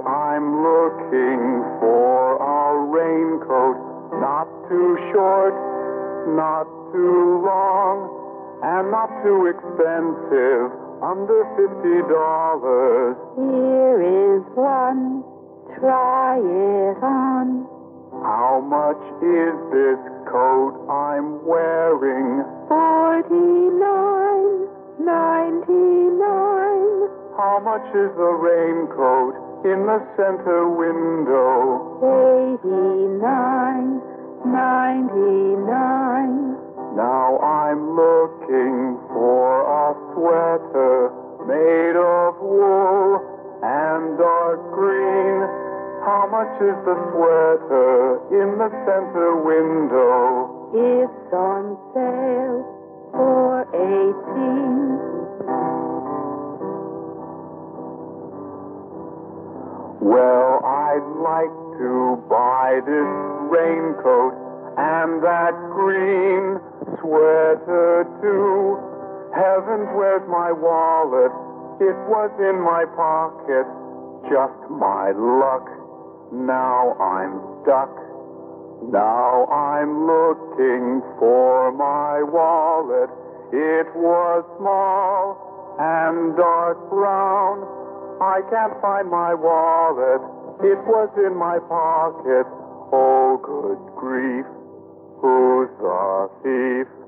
I'm looking for a raincoat, not too short, not too long, and not too expensive, under $50. Here is one, try it on. How much is this coat I'm wearing? $49.99. How much is the raincoat in the center window? $89.99. Now I'm looking for a sweater made of wool and dark green. How much is the sweater in the center window? It's on sale for $18. Well, I'd like to buy this raincoat and that green sweater too. Heavens, where's my wallet? It was in my pocket. Just my luck. Now I'm stuck. Now I'm looking for my wallet. It was small and dark brown. I can't find my wallet. It was in my pocket. Oh, good grief. Who's the thief?